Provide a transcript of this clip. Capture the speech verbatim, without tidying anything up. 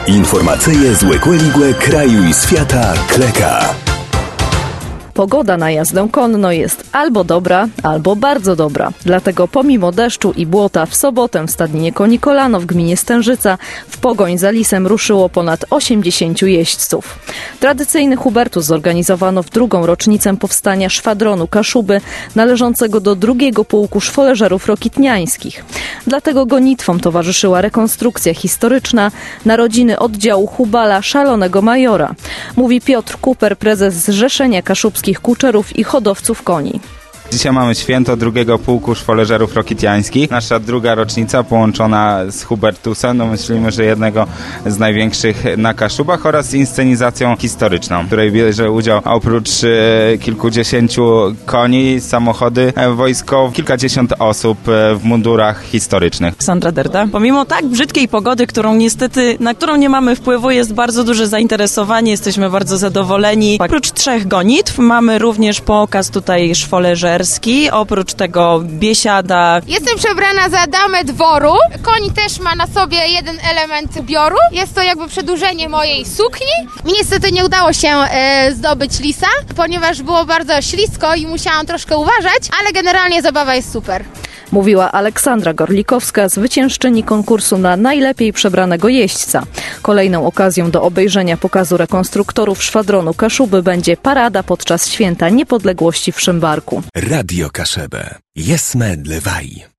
Informacyje z Łekłe kraju i świata Kleka. Pogoda na jazdę konno jest albo dobra, albo bardzo dobra. Dlatego pomimo deszczu i błota w sobotę w Stadninie Koni Kolano w gminie Stężyca w pogoń za lisem ruszyło ponad osiemdziesięciu jeźdźców. Tradycyjny Hubertus zorganizowano w drugą rocznicę powstania szwadronu Kaszuby należącego do drugiego pułku szwoleżerów rokitniańskich. Dlatego gonitwom towarzyszyła rekonstrukcja historyczna narodziny oddziału Hubala Szalonego Majora. Mówi Piotr Kuper, prezes Zrzeszenia Kaszubskich Kuczerów i Hodowców Koni. Dzisiaj mamy święto drugiego pułku szwoleżerów rokitniańskich. Nasza druga rocznica połączona z Hubertusem, no myślimy, że jednego z największych na Kaszubach, oraz z inscenizacją historyczną, w której bierze udział oprócz e, kilkudziesięciu koni, samochody e, wojskowe, kilkadziesiąt osób e, w mundurach historycznych. Sandra Derda. Pomimo tak brzydkiej pogody, którą niestety, na którą nie mamy wpływu, jest bardzo duże zainteresowanie, jesteśmy bardzo zadowoleni. Oprócz trzech gonitw mamy również pokaz tutaj szwoleżerski. Oprócz tego biesiada. Jestem przebrana za damę dworu. Koń też ma na sobie jeden element ubioru. Jest to jakby przedłużenie mojej sukni. Mi niestety nie udało się e, zdobyć lisa, ponieważ było bardzo ślisko i musiałam troszkę uważać, ale generalnie zabawa jest super. Mówiła Aleksandra Gorlikowska, zwyciężczyni konkursu na najlepiej przebranego jeźdźca. Kolejną okazją do obejrzenia pokazu rekonstruktorów szwadronu Kaszuby będzie parada podczas Święta Niepodległości w Szymbarku. Radio Kaszebę. Jesme dlewaj.